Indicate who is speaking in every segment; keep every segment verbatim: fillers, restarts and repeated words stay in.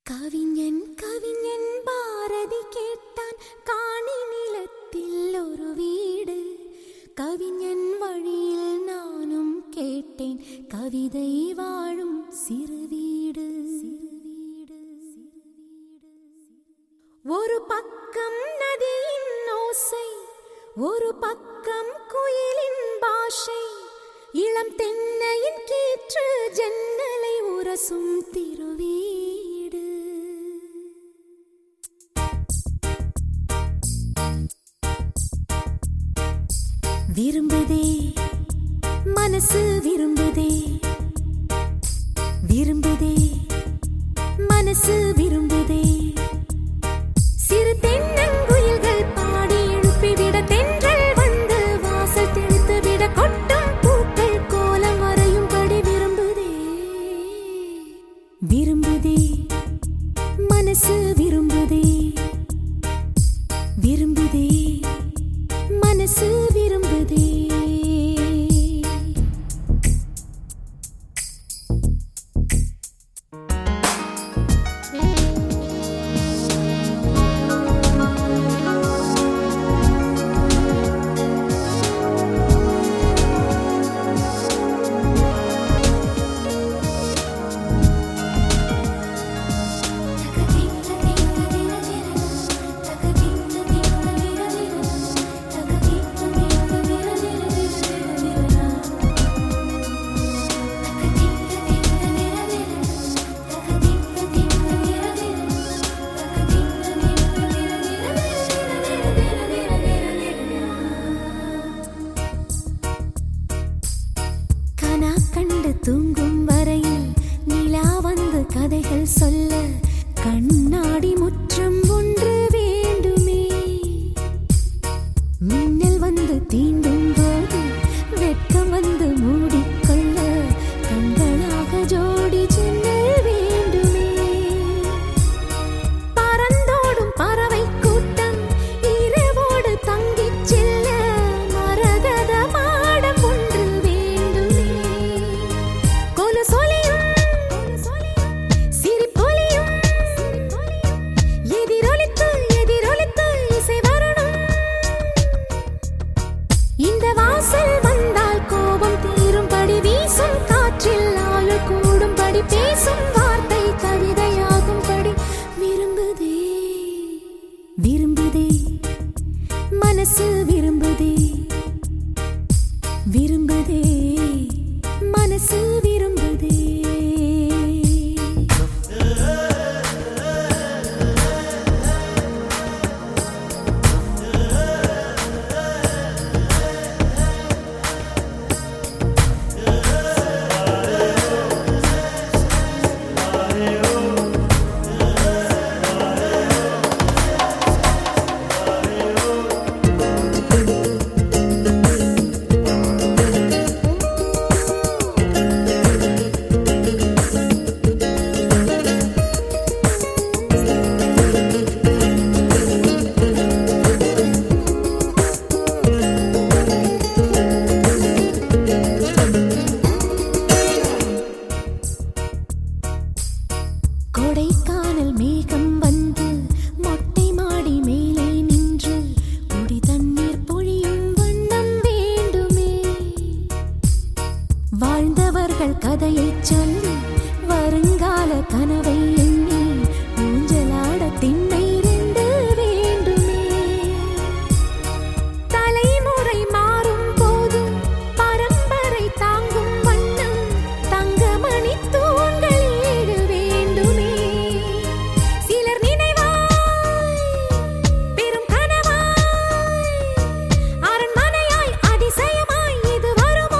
Speaker 1: கவிஞன் கவிஞன் பாரதி கேட்டான் காணி நிலத்தில் ஒரு வீடு. கவிஞன் வழியில் நானும் கேட்டேன் கவிதை வாழும் சிறு வீடு. ஒரு பக்கம் நதியின் ஓசை, ஒரு பக்கம் குயிலின் பாஷை, இளம் தென்னையின் கீற்று ஜன்னலை உரசும் திருவீடு. விரும்புதே மனசு விரும்புதே, விரும்புதே மனசு விரும்புதே. சிறு தென்னங்குயில்கள் பாடி எழுப்பிவிட, தென்றல் வந்து வாசல் தெளித்து விட, கொட்டும் பூக்கள் கோலம் வரையும்படி விரும்புதே. விரும்புதே மனசு விரும்புதே, விரும்புதே மனசு விரும்புதே. கண்டு தூங்கும் வரையில் நிலா வந்து கதைகள் சொல்ல, கண்ணாடி முற்றம் ஒன்று வேண்டுமே. மின்னல் வந்து தீண்டும் போது வெட்கம் வந்து மூடிக்கொள்ள, கண்களாக ஜோடி ஜன்னல் வேண்டுமே. பறந்தோடும் பறவை கூட்டம் இரவோடு தங்கிச் செல்ல, மரகத மாடம் ஒன்று வேண்டுமே. கொலுசொலியும் சிரிப்பொலியும் எதிரொலித்து எதிரொலித்து இசை வரணும். இந்த வாசல் வந்தால் கோபம் தீரும்படி, வீசும் காற்றில் ஆயுள் கூடும்படி, பேசும் வார்த்தை கவிதையாகும்படி விரும்புதே. விரும்புதே மனசு விரும்புதே, விரும்புதே மனசு விரும்புதே. கொடைக்கானல் மேகம் வந்து மொட்டை மாடி மேலே நின்று, குடி தண்ணீர் பொழியும் வண்ணம் வேண்டுமே. வாழ்ந்தவர்கள் கதையைச் சொல்லி, வருங்கால கனவை எண்ணி, ஊஞ்சலாட திண்ணை ரெண்டு வேண்டுமே. தலைமுறை மாறும் போதும் பரம்பரை தாங்கும் வண்ணம், தங்கமணி தூண்கள் ஏழு வேண்டுமே. சிலர் நினைவாய் பெரும் கனவாய், அரண்மனையாய் அதிசயமாய் இது வருமோ.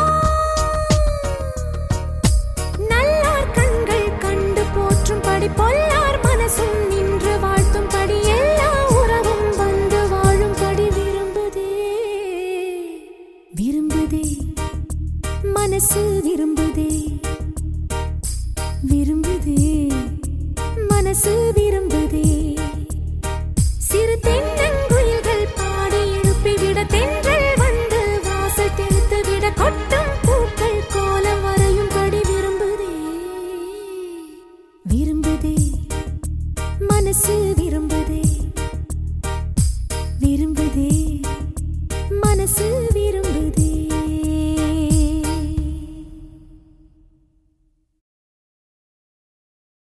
Speaker 1: நல்லார் கண்கள் கண்டு போற்றும்படி, பொல்லார் மனசும் நின்று வாழ்த்தும்படி, எல்லா உறவும் வந்து வாழும்படி விரும்புதே. விரும்புதே மனசு விரும்புதே, விரும்புதே மனசு விரும்புதே. சிறு தென்னங்குயில்கள் பாடி எழுப்பிவிட, தென்றல் வந்து வாசல் தெளித்து விட, கொட்டும் பூக்கள் கோலம் வரையும்படி விரும்புதே. விரும்புதே மனசு விரும்புதே விரும்புதே மனசு விரும்புதே